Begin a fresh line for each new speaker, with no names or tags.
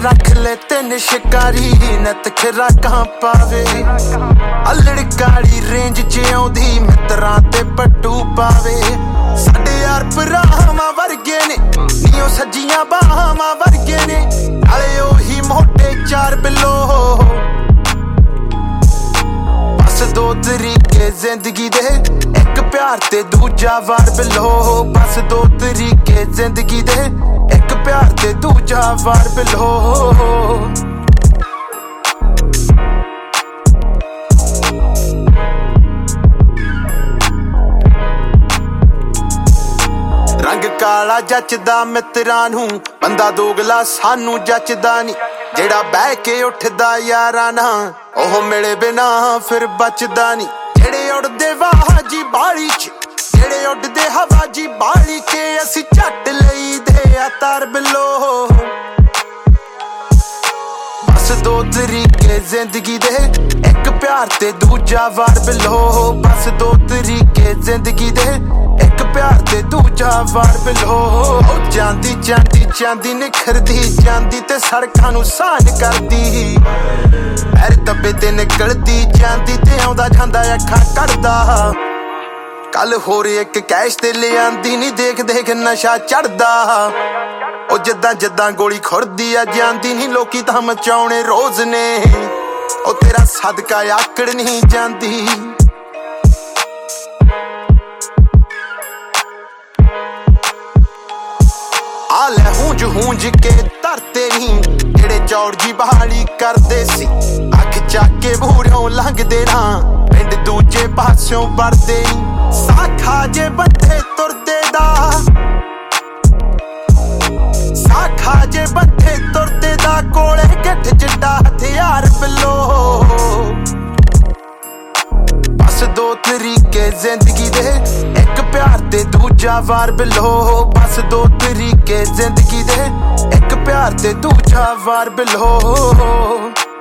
रख ले तेन शिकारी नत खराकां पावे अलड़काड़ी रेंज च आउंदी मित्रां ते पट्टू पावे साडे यार भरावां वर्गे ने नीओ सज्जियां बाहावां वर्गे ने नाले ओही मोटे चार बिलो बस दो तरीके जिंदगी दे एक प्यार ते दूजा वार बिलो बस दो तरीके जिंदगी दे एक प्यार ते दूजा वार बिलो रंग काला जचदा मित्रां नूं बंदा दोगला सानू जचदा नी जेड़ा बह के उठदा यारां नाल ओह मिले बिना फिर बचदा नी जेड़े उड़दे वाह जी बाली च जेड़े उड़दे हवा जी बाली के असीं झट लई दे तार बिलो बस दो तरीके जिंदगी दे एक प्यार ते दूजा वार बिलो बस दो तरीके जिंदगी दे एक प्यार ते दूजा वार बिलो जांदी जांदी जांदी निखरदी जांदी ते सड़कां नूं सान करदी पैर दबे ते निकलदी जांदी ते आउंदा जांदा अखां करदा कल होर एक कैश ते ले आंदी नी देख देख नशा चढ़दा ओ जिद्दां जिद्दां गोली खुरदी आ जांदी नी लोकी तां मचाउणे रोज ने ओ तेरा सदका आकड़ नहीं जांदी आले हूंज हूंज के तरते नी जेड़े चौड़ जी बहाली करदे सी अख चक के बूढ़ों लंघदे ना पिंड दूजे पास्यों वरदे साखा जे बंधे तुरदे दा साखा जे बंधे तुरदे दा कोले गिठ चिट्टा हथियार बिलो बस दो तरीके जिंदगी दे एक प्यार ते दूजा वार बिलो बस दो तरीके जिंदगी दे एक प्यार ते दूजा वार बिलो